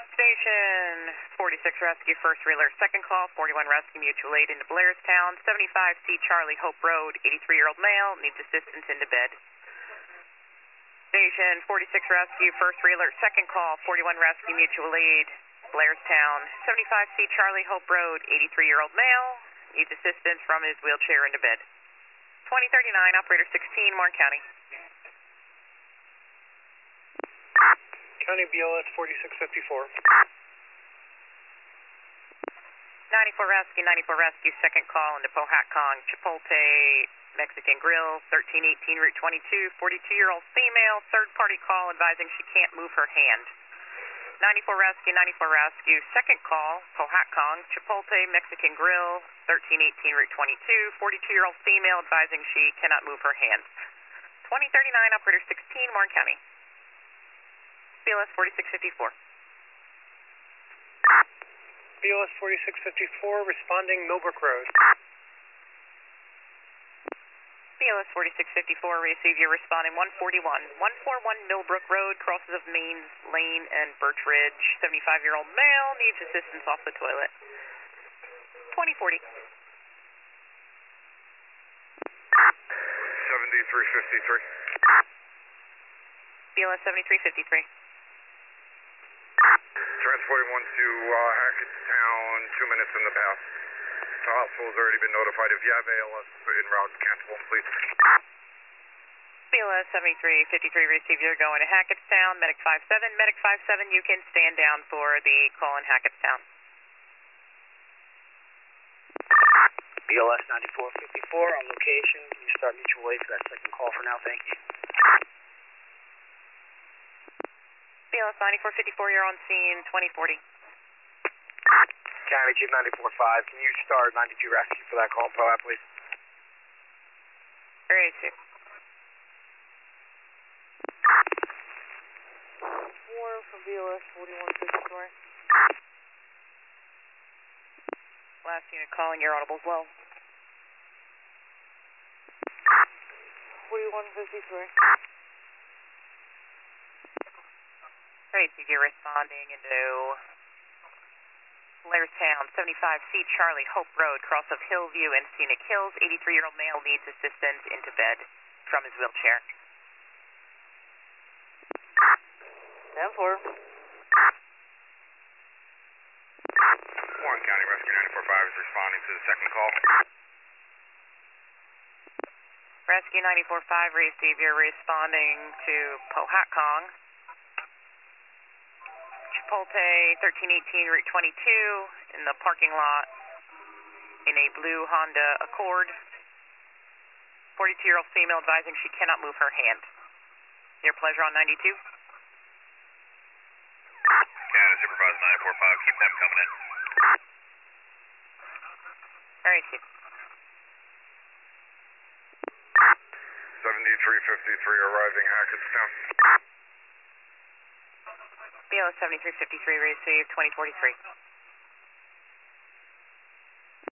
Station 46 Rescue, first reeler, second call, 41 Rescue, mutual aid into Blairstown, 75C Charlie Hope Road, 83-year-old male, needs assistance into bed. Station 46 Rescue, first reeler, second call, 41 Rescue, mutual aid, Blairstown, 75C Charlie Hope Road, 83-year-old male, needs assistance from his wheelchair into bed. 2039, operator 16, Warren County. County BLS 4654. 94 Rescue, second call into Pohatcong, Chipotle, Mexican Grill, 1318 Route 22, 42-year-old female, third party call advising she can't move her hand. 94 Rescue, second call, Pohatcong, Chipotle, Mexican Grill, 1318 Route 22, 42-year-old female advising she cannot move her hand. 2039, operator 16, Warren County. BLS 4654. BLS 4654, responding Millbrook Road. BLS 4654, receive your responding 141 Millbrook Road, crosses of Mains Lane and Birch Ridge, 75-year-old male, needs assistance off the toilet. 2040. 7353. BLS 7353. Transporting one to Hackettstown, 2 minutes in the path. The hospital's already been notified. If you have ALS en route, cancel them, please. BLS 7353, receive your going to Hackettstown, Medic 57. Medic 57, you can stand down for the call in Hackettstown. BLS 9454 on location. Can you start mutual aid for that second call for now? Thank you. BLS 9454, you're on scene, 2040. County Chief 945, can you start 92 Rescue for that call, POAP, please? Very safe. Warren from BLS 4154. Last unit calling, you're audible as well. 4153. Great, so you're responding into Blairstown, 75C Charlie Hope Road, cross of Hillview and Scenic Hills. 83-year-old male needs assistance into bed from his wheelchair. 10-4. Warren County Rescue 945 is responding to the second call. Rescue 945, receive your responding to Pohatcong, Chipotle, 1318 Route 22, in the parking lot in a blue Honda Accord. 42-year-old female advising she cannot move her hand. Your pleasure on 92. County Supervisor 945, keep them coming in. Very safe. 7353 arriving Hackettstown. BLS 7353, receive 2043.